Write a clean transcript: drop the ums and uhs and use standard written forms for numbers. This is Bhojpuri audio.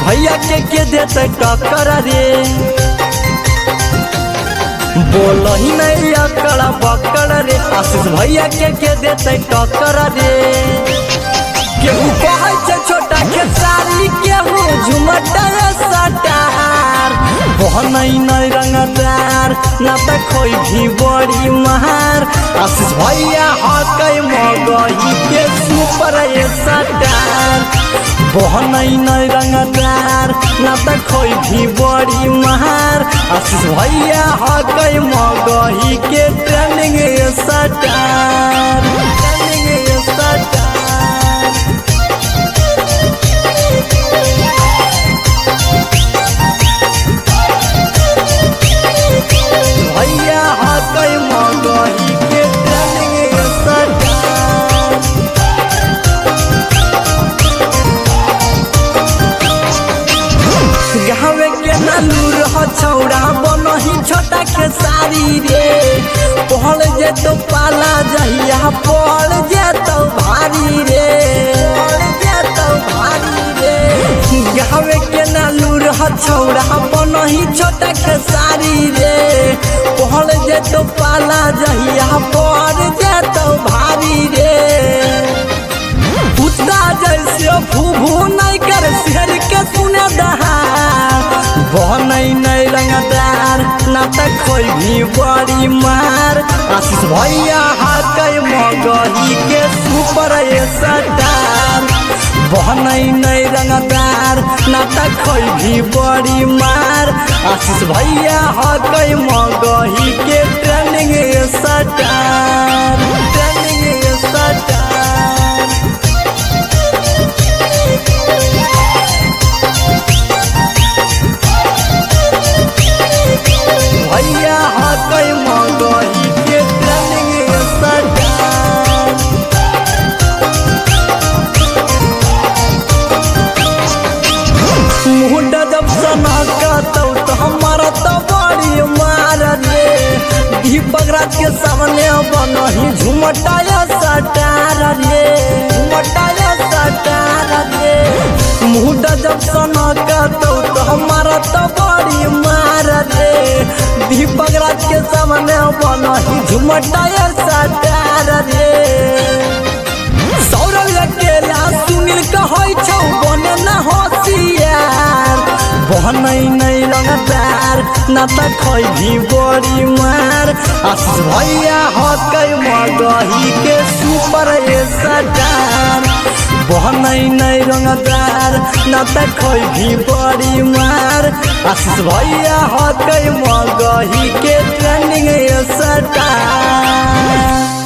भैया के देते टक्कर रे बोलो ही नहीं अकड़ा बकड़ रे आशीष भैया के देते टक्कर रे केहू कहै छै छोटा खेसारी केहू झुमटा सटार बहनई नहीं रंगदार ना त खोई भी बड़ी मार आशीष भैया हकै मगही के सुपर सटार बहनई नहीं रंगदार ना त खोई भी बड़ी मार आशीष भैया हकै मगही के ट्रेनिंग सटार भैया हकै मगही के ट्रेनिंग सटार गावे के नालू रह छौड़ा बनही छोटा खेसारी रे पहल जे तो पाला जहिया पड़ जेतौ भारी रे गावे के नालू रह छौड़ा बनही छोटा खेसारी रे पहल जे तो पाला जहिया पड़ जेतौ भारी रे कुत्ता जैसे भू नहीं कर शेर के सुने दहार बहनई नहीं रंगदार ना त कोई भी बड़ी मार आशीष भैया हकै मगही के सुपर सटार बहनई नहीं रंगदार ना त कोई भी बड़ी मार आशीष भैया हकै मगही के ट्रेनिंग सटार भैया हकै मगही के ट्रेनिंग सटार मुंडा जब सनकतौ तो हमारा तो बड़ी मार रे दीपक राज के सामने बनही झुमटा सटार रे मुंडा जब सनकतौ तो हमारा तो बड़ी मार रे दीपक राज के सामने बनही झुमटा सटार रे सौरभ अकेला सुनील कहै छौ बने ना होशियार बहनई नहीं रंगदार ना त खोई भी बड़ी मार आशीष भैया हकै मगही के सुपर सटार बहनई नहीं रंगदार ना त खोई भी बड़ी मार आशीष भैया हकै मगही के ट्रेनिंग सटार।